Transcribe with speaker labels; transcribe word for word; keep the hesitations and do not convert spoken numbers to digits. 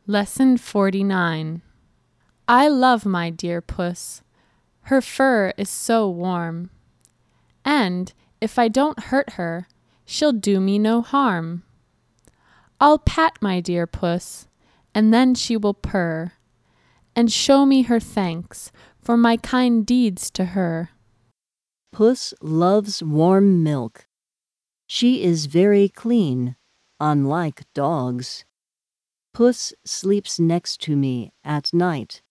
Speaker 1: Lesson forty-nine. I love my dear puss, her fur is so warm, and if I don't hurt her, she'll do me no harm. I'll pat my dear puss, and then she will purr, and show me her thanks for my kind deeds to her.
Speaker 2: Puss loves warm milk. She is very clean, unlike dogs. Puss sleeps next to me at night.